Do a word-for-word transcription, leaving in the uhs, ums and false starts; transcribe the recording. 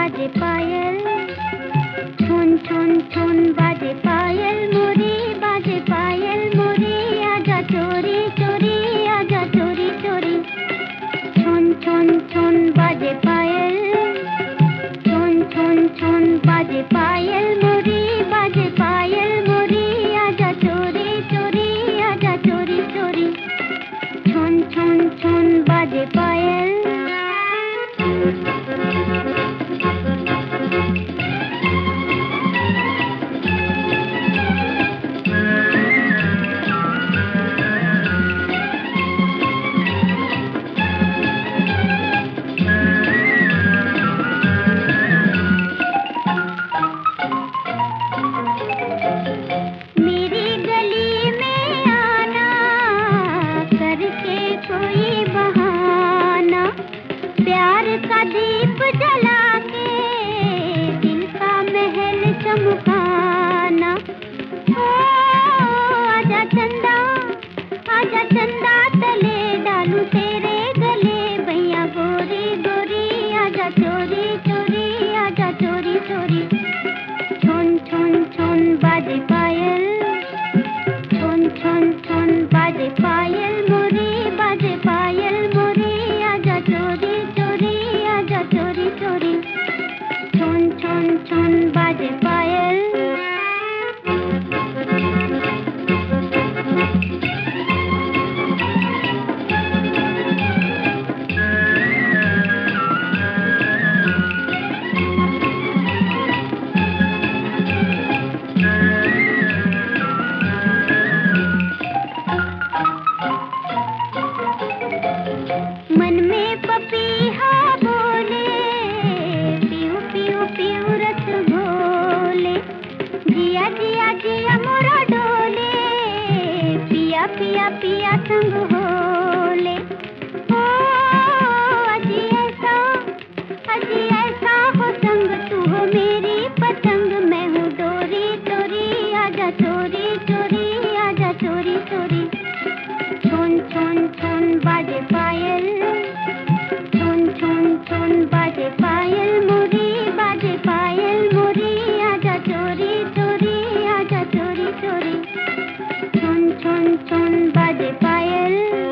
बाजे पायल, छुन छुन छुन बाजे पायल मोरी, बाजे पायल मोरी, आजा चोरी चोरी, आजा चोरी चोरी। छुन छुन छुन बाजे पायल, छुन छुन छुन बाजे पायल मोरी, बाजे पायल मोरी, आजा चोरी चोरी, आजा चोरी चोरी। छुन छुन छुन बाजे पायल। मेरी गली में आना करके कोई बहाना, प्यार का दीप जला के दिल का महल चमकाना। ओ आजा चंदा, आजा चंदा तले डालूं तेरे गले, भैया गोरी गोरी, आजा चोरी चोरी, आजा चोरी चोरी। छुन छुन छुन बाजे पायल, छुन छुन छुन बाजे पायल मोरी, बाजे पायल मोरी, आजा चोरी चोरी, आजा चोरी चोरी। छुन छुन छुन बाजे पायल। मन में पपीहा बोले, पीऊ पीऊ पीऊ रस घोले, जिया जिया जिया मोरा डोले, पिया पिया पिया संग होले। ओ अजी ऐसा, अजी ऐसा हो संग, तू हो मेरी पतंग, मैं हूँ डोरी डोरी, आजा चोरी चोरी, आजा चोरी चोरी। छुन छुन छुन बाजे पायल, छुन छुन छुन बाजे पायल मोरी, बाजे पायल मोरी, आजा चोरी चोरी, आजा चोरी चोरी। छुन छुन छुन बाजे पायल।